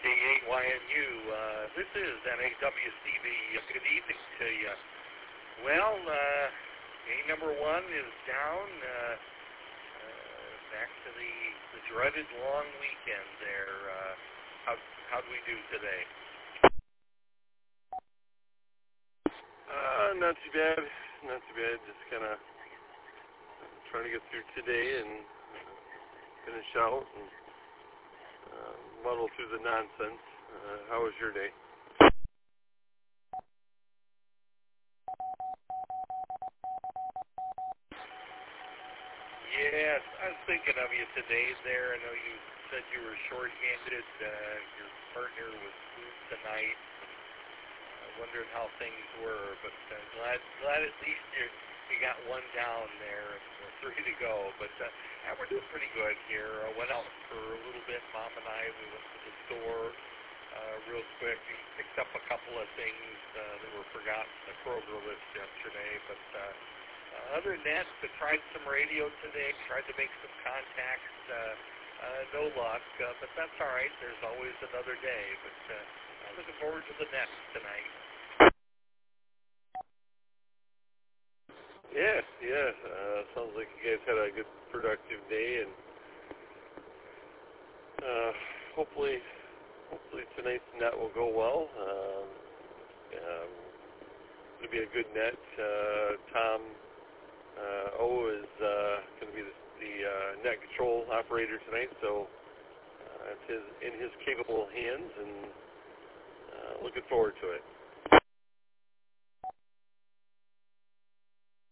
KAYNU. This is NAWCB. Good evening to you. Well, game number one is down. Back to the dreaded long weekend there. How'd we do today? Not too bad. Not too bad. Just kind of trying to get through today and finish out and muddle through the nonsense. How was your day? Yes, I was thinking of you today there. I know you said you were short-handed. Your partner was moved tonight. Wondering how things were, but glad at least you got one down there and three to go. But we're doing pretty good here. Went out for a little bit, Mom and I. We went to the store real quick. We picked up a couple of things that were forgotten on the Kroger list yesterday. But other than that, I tried some radio today. Tried to make some contacts. No luck, but that's all right. There's always another day. But I'm looking forward to the next tonight. Yeah. Sounds like you guys had a good, productive day, and hopefully tonight's net will go well. It'll be a good net. Tom O is going to be the net control operator tonight, so it's in his capable hands, and looking forward to it.